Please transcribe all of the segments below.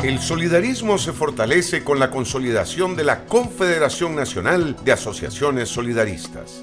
El solidarismo se fortalece con la consolidación de la Confederación Nacional de Asociaciones Solidaristas.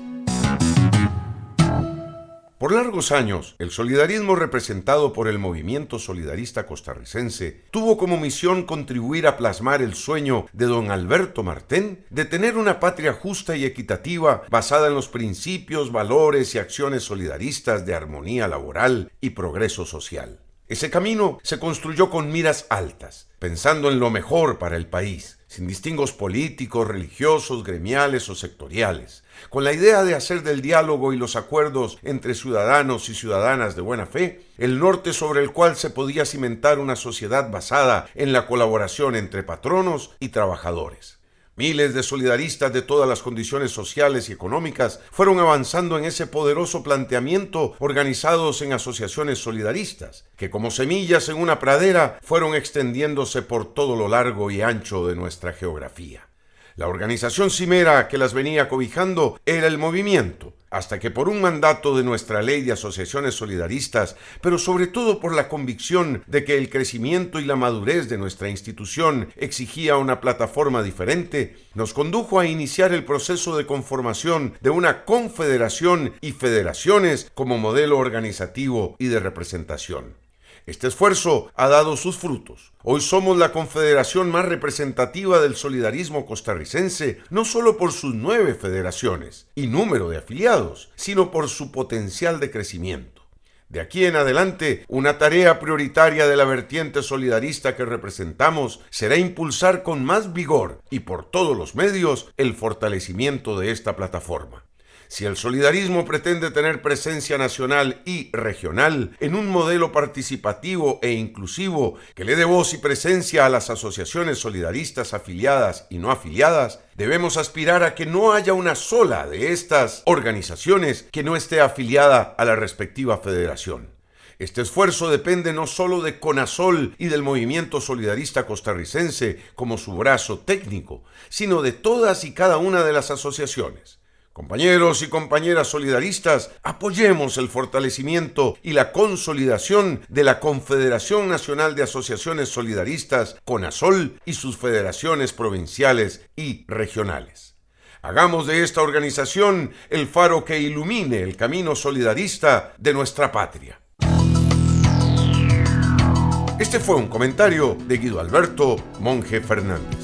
Por largos años, el solidarismo representado por el movimiento solidarista costarricense tuvo como misión contribuir a plasmar el sueño de don Alberto Martén de tener una patria justa y equitativa basada en los principios, valores y acciones solidaristas de armonía laboral y progreso social. Ese camino se construyó con miras altas, pensando en lo mejor para el país, sin distingos políticos, religiosos, gremiales o sectoriales, con la idea de hacer del diálogo y los acuerdos entre ciudadanos y ciudadanas de buena fe el norte sobre el cual se podía cimentar una sociedad basada en la colaboración entre patronos y trabajadores. Miles de solidaristas de todas las condiciones sociales y económicas fueron avanzando en ese poderoso planteamiento organizados en asociaciones solidaristas, que como semillas en una pradera fueron extendiéndose por todo lo largo y ancho de nuestra geografía. La organización cimera que las venía cobijando era el movimiento, hasta que por un mandato de nuestra ley de asociaciones solidaristas, pero sobre todo por la convicción de que el crecimiento y la madurez de nuestra institución exigía una plataforma diferente, nos condujo a iniciar el proceso de conformación de una confederación y federaciones como modelo organizativo y de representación. Este esfuerzo ha dado sus frutos. Hoy somos la confederación más representativa del solidarismo costarricense, no solo por sus 9 federaciones y número de afiliados, sino por su potencial de crecimiento. De aquí en adelante, una tarea prioritaria de la vertiente solidarista que representamos será impulsar con más vigor y por todos los medios el fortalecimiento de esta plataforma. Si el solidarismo pretende tener presencia nacional y regional en un modelo participativo e inclusivo que le dé voz y presencia a las asociaciones solidaristas afiliadas y no afiliadas, debemos aspirar a que no haya una sola de estas organizaciones que no esté afiliada a la respectiva federación. Este esfuerzo depende no solo de CONASOL y del movimiento solidarista costarricense como su brazo técnico, sino de todas y cada una de las asociaciones. Compañeros y compañeras solidaristas, apoyemos el fortalecimiento y la consolidación de la Confederación Nacional de Asociaciones Solidaristas, CONASOL, y sus federaciones provinciales y regionales. Hagamos de esta organización el faro que ilumine el camino solidarista de nuestra patria. Este fue un comentario de Guido Alberto Monge Fernández.